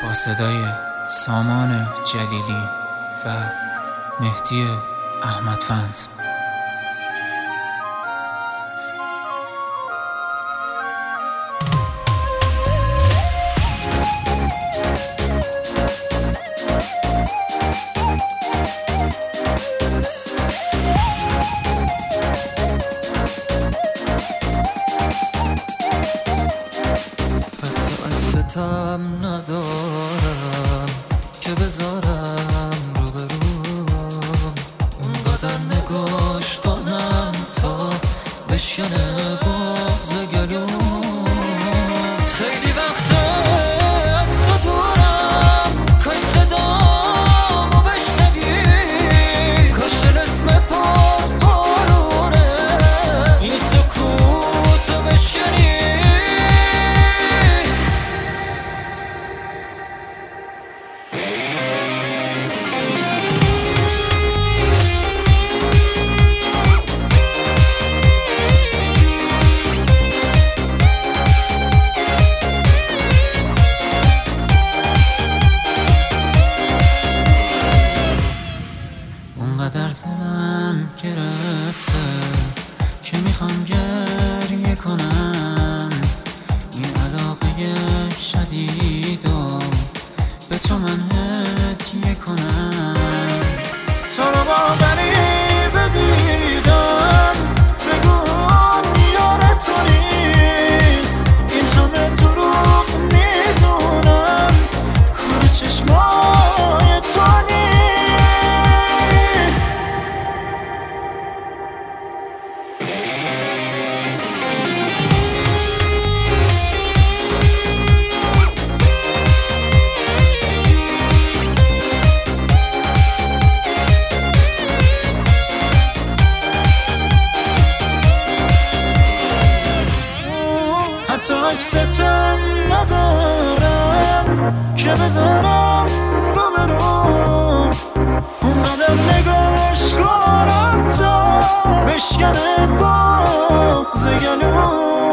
با صدای سامان جلیلی و مهدی احمدفند. عکستم ندارم که بذارم روبروم، اونقدر نگاش کنم تا بشکنه بغض گلوم. خیلی وقته از تو دورم، کاش صدامو بشنوی، کاش اسم پرپرونه این سکوتو بشکنی. اونقدر دلم گرفته که میخوام گریه کنم، این علاقه شدیدو به تو من هدیه کنم. تو رو باوری بدیدم بگون یار تو نیست، این همه دروغ میدونم کار چشمای تو نیست. حتی عکستم ندارم که بذارم روبروم، اونقدر نگاش کنم تا بشکنه بغض گلوم.